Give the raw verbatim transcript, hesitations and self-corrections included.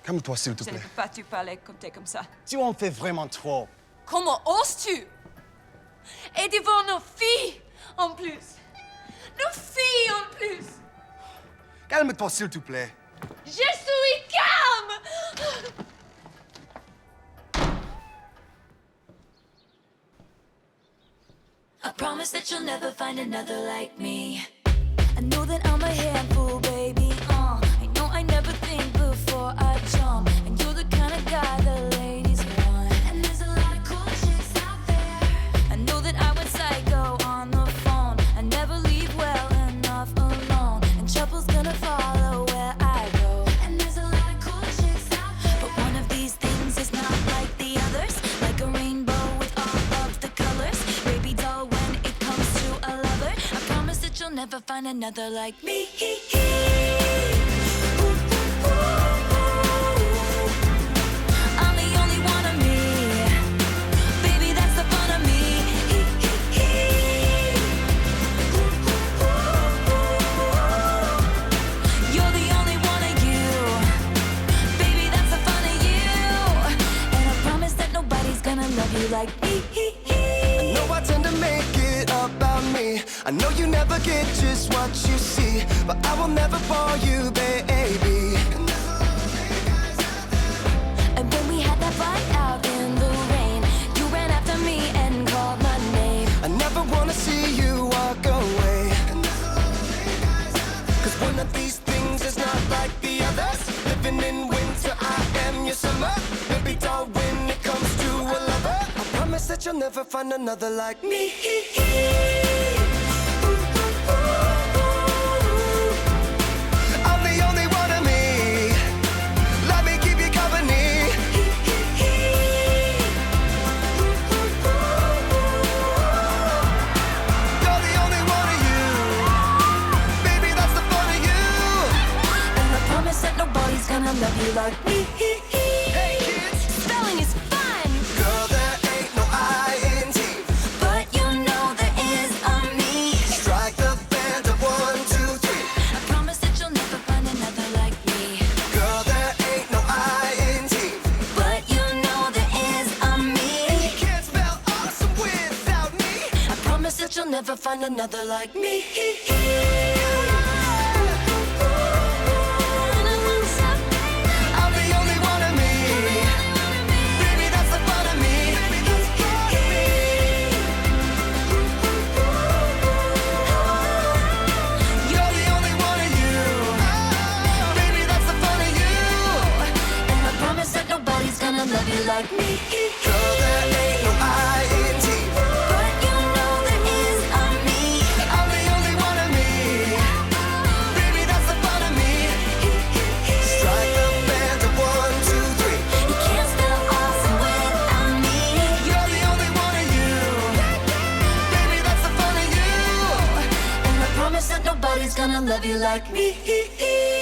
Calme-toi, s'il te Je ne plaît. peux pas te parler quand t'es comme ça. Tu en fais vraiment trop. Comment oses-tu? Et devant nos filles, en plus. Nos filles, en plus. Calme-toi, s'il te plaît. Je suis calme. I promise that you'll never find another like me. I know that I'm a handful, baby. Uh, I know I never think before I jump. And you're the kind of guy the ladies want. And there's a lot of cool chicks out there. I know that I went psycho on the phone. I never leave well enough alone. And trouble's gonna follow where I go. And there's a lot of cool chicks out there. But one of these things is not like the others. Like a rainbow with all of the colors. Baby doll, when it comes to a lover, I promise that you'll never find another like me. I'm the only one of me. Baby, that's the fun of me. You're the only one of you. Baby, that's the fun of you. And I promise that nobody's gonna love you like me. I know I tend to make it about me. I know you never get just what you see, but I will never bore you, baby. And when we had that fight out in the rain, you ran after me and called my name. I never wanna see you walk away. Cause one of these things is not like the others. Living in winter, I am your summer. Baby doll, when it comes to a lover, I promise that you'll never find another like me. I'm the only one of me. Let me keep you company. You're the only one of you. Baby, that's the fun of you. And I promise that nobody's gonna love you like me. Hey kids, Spelling is fun, girl, there ain't no I N G. but you know there is a me. Strike the band of one, two, three. I promise that you'll never find another like me. Girl, there ain't no I N G. But you know there is a me. You can't spell awesome without me. I promise that you'll never find another like me. I'm the only one of me. Baby, that's the fun of me. You're the only one of you. Baby, that's the fun of you. And I promise that nobody's gonna love you like me. Girl, there ain't no I N G. But you know there is a me. I'm the only one of me. Baby, that's the fun of me. Strike the band of one, two, three. You can't spell awesome without me. You're the only one of you. Baby, that's the fun of you. And I promise that nobody's gonna love you like me.